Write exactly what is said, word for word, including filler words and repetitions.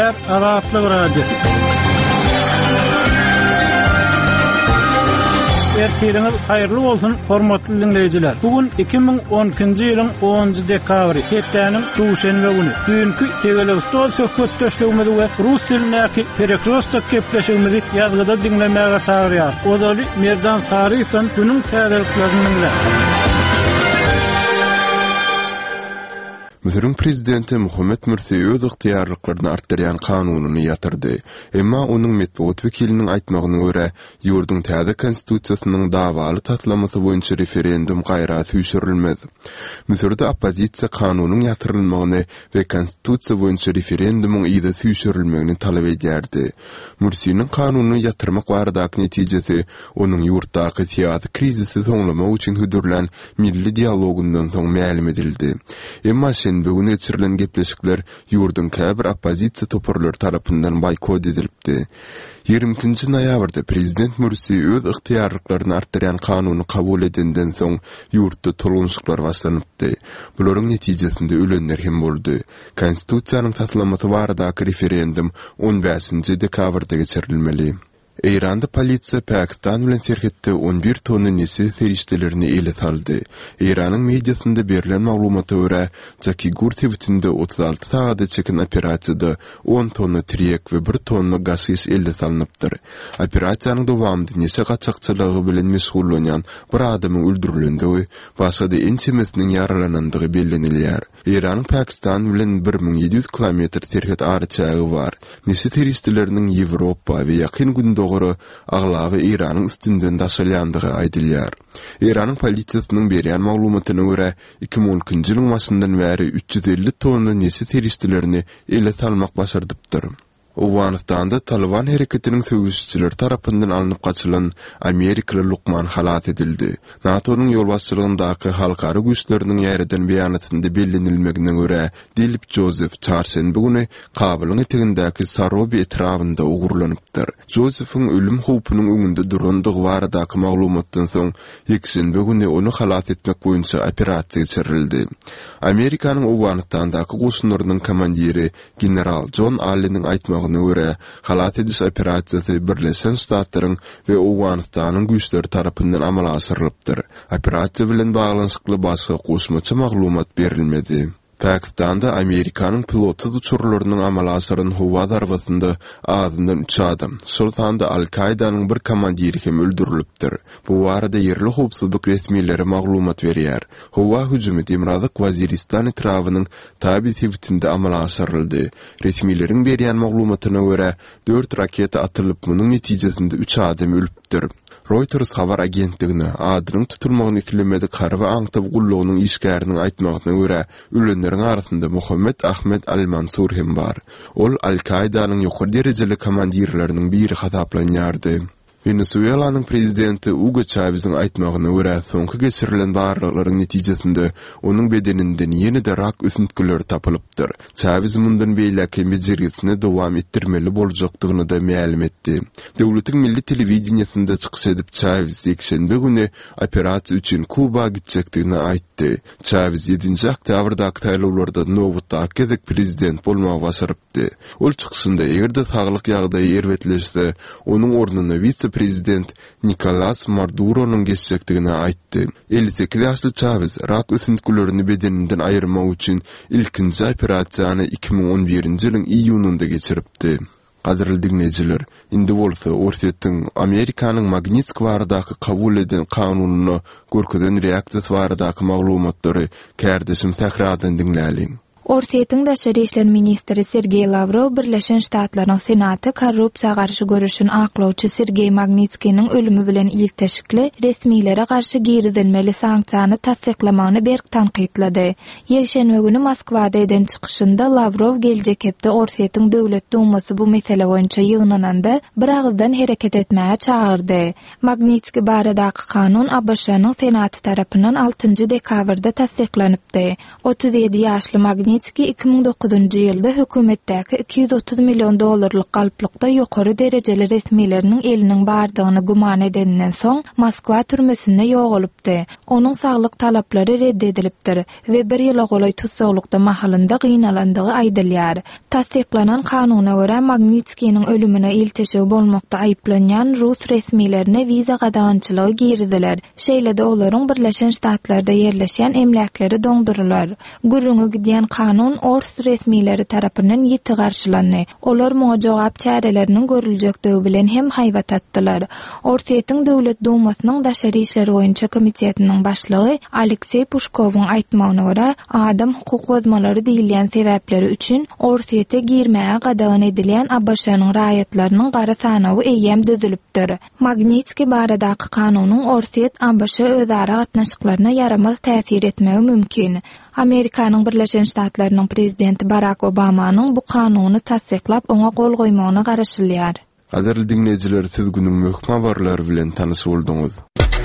Ýer Azatlyk radiosu. Ertiriniz hayırlı bolsun, hormatly dinleyijiler. Bugün iki bin on ikinji ýylyň onunji dekabry, hepdeniň duşenbe güni. Dünkü Tegele stol söhbetdeşligimizi we rus dilindäki perekrostok gepleşigimizi ýazgyda dinlemäge çagyrýar. Odaly Merdan Sariýewiň günüň täzeliklerini dinle. Mısır'ın prezidenti Muhammed Mursi öz ıhtiyarlıklarını arttıryan kanununu yatırdı. Emma onun metbuat vekilinin aytmağına göre yurdun täze konstitusiýasynyň davaly taslamasy boýunça referendum gaýra süýşürilmez. Mısır'da opozisiýa kanunyň yatırylmagyny we konstitusiýa boýunça referendumuň ýa-da süýşürilmegini talap edýärdi. Mursi'nin kanunyny yatyrmak baradaky netijesi onun ýurtdaky siýasy krizisi soňlamak üçin hüdürlen milli dialogundan soň ma'lum edildi. Emma bugün geçirilen gepleşikler yurdun käbir opozisiýa toparlary tarapyndan boykot edilipdi. ýygrimi ikinji noýabrda prezident Mursi öz ıhtiyarlyklaryny arttyryan kanuny kabul edenden soň ýurtda tolgunçluklar başlanypdy. Bularyň netijesinde ölenler hem boldy. Konstitusiýanyň taslamasy baradaky referendum on beşinji dekabrda geçirilmeli. Eýranda polisiýa Pakistan bilen serhetde on bir tonna nesi terişdelerini ele saldy. Eýranyň mediasynda berilen maglumata görä, Jakigur tewitinde otuz alty sagada çekin operasiýada on tonna triyek we bir tonna gasyş ele salnypdyr. Operasiýanyň dowamında nesi gaçakçylygy bilen meşgullanýan bir adamyň öldürilendi we başga-da ençemesiniň yaralanandygy bellenilýär. Eýranyň Pakistan bilen bir ming ýedi ýüz kilometr serhet arçagy bar. Nesi terişdeleriniň Ýewropa we ýakyn günde doğru aglawy Iranyň üstünden daşalyandygy aýdylýar. Iranyň polisiýasynyň berýän maglumatyna görä iki bin on ikinji ýylyň başyndan bäri üç ýüz elli tonna nesi terişdilerini ele salmak başardypdyr. Awganistanda Taliban hereketiniň söwüşçileri tarapyndan alınıp gaçylan Amerikaly Lukman halat edildi. NATO'nun ýolbaşçylygyndaky halkara güýçleriniň ýerden beýanatynda bellenilmegine görä Dilip Joseph çarşembe güni Kabylyň etegindäki Sarobi etrafynda ugurlanypdyr. Joseph'yň ölüm howpunyň öňünde durandygy baradaky maglumatdan soň ýekşembe güni onu halat etmek boýunça operasiýa geçirildi. Amerikanyň Awganistandaky goşunlarynyň komandiri general John Allen'in aýtmagy göre halat ediş operasiýasy Birleşen Ştatlaryň we Awganistanyň güýçleri tarapyndan amala aşyrylypdyr. Operasiýa bilen baglanyşykly başga goşmaça maglumat berilmedi. Pakistanda Amerikanyň pilotsuz uçurlarynyň amala aşyrylan howa darwasynda azyndan üç adam, Sultanda Al-Qaidanyň bir komandiri hem öldürilipdir. Bu barada ýerli howpsuzlyk resmiýetleri maglumat berýär. Howa hüjümi Demirazyk Waziristan etrawynyň tabi tewitinde amala aşyryldy. Resmiýetleriň berýän maglumatyna görä dört raketa atylyp munyň netijesinde üç adam ölüpdir. Reuters habar agentligine adynyň tutulmagyny itilemedi karwa aňtyp gullugynyň işgäriniň aýtmagyna görä ölenleriň arasynda Muhammed Ahmed Al-Mansur hem bar. Ol Al-Qaidanyň ýokary derejeli komandirleriniň biri hasaplanýardy. Venezuelanyň prezidenti Hugo Chávez'iň aýtmagyna görä soňky geçirilen barlyklaryň netijesinde onuň bedeninden ýene-de rak üsüntkileri tapylypdyr. Chávez mundan beýleki mejlisini dowam etdirmeli boljakdygyny da ma'lum etdi. Döwletiň milli telewizionyasynda çykyş edip Chávez ýekşembe güni operasiýa üçin Kuba gitjekdigini aýtdy. Chávez ýedinji oktýabrdaky taýlawlarda nowatda gezek prezident bolmagy başarypdy. Ol çykysynda egerde saglyk ýagdaýy erwetleşse, onuň ornuny vice prezident Nicolas Maduro'nun geçecektigini aýtdy. elli sekiz ýaşly Chávez rak üsüntkilerini bedeninden aýyrmak üçin ilkinji operasiýany iki bin on birinji ýylyň iýununda geçiripdi. Gaderli dinleyijiler, indi bolsa Orsettiň Amerikanyň Magnitsk baradaky kabul eden kanunyny görkezden reaksiýasy baradaky maglumatlary kärdeşim Sähradan dinläliň. Orsettiň daşary işler ministri Sergey Lavrov Birleşen Ştatlaryň Senaty korrupsiýa garşy görüşini aklawçy Sergey Magnitskiň ölümi bilen ilteşikli resmiýlere garşy girizilmeli sanksiýany tasdiklamagyny berk tanqidlady. Ýekşembe güni Moskwada eden çykyşynda Lavrov geljek hepde Orsettiň döwlet dumasy bu mesele boýunça ýygnananda bir agzdan hereket etmäge çagyrdy. Magnitski baradaky kanun A B Ş'nyň Senaty tarapyndan altynji dekabrda tasdiklanypdy. otuz ýedi ýaşly Magnitski Magnitsky iki ming dokuzunjy ýylda hökümetdäki iki yüz otuz milyon dollarlyk galplykda ýokary derejeli resmileriniň eliniň bardygyny guman edenden soň Moskwa türmesinde ýogalypdy. Onuň saglyk talaplary reddedilipdir we bir ýyla golay tutsaqlykda mahallynda gynnalandygy aýdylýar. Tasdiklanan kanuna görä Magnitsky'niň ölümine ilteşik bolmakda aýplanýan Rus resmilerine viza gadagançylygy girdiler. Şeýle-de olaryň Birleşen Ştatlarda yerleşen emlakleri doňdurylar. Gürrüňe gidýän kanun Ors resmileri tarapyndan ýiti garşylandy. Olar muňa jogap çäreleriniň görüljekdigi bilen hem haýbat atdylar. Orsiýetiň Döwlet Dumasynyň daşary işleri boýunça komitetiniň başlygy Aleksey Pushkowyň aýtmagyna görä, adam hukuk bozmalary diýilýän sebäpleri üçin Orsiýete girmäge gadagan edilýän A B Ş'nyň raýatlarynyň gara sanawy eýem düzülipdir. Magnitsky baradaky kanunyň Orsiýet A B Ş özara gatnaşyklaryna yaramaz täsir etmegi mümkin. Amerikanyň Birleşen Ştatlarynyň prezidenti Barack Obamanyň bu kanuny tasdiklap oňa gol goýmagyna garaşylýar. Hazırly dinleyijiler, siz günüň möhkem habarlary bilen tanyş bolduňyz.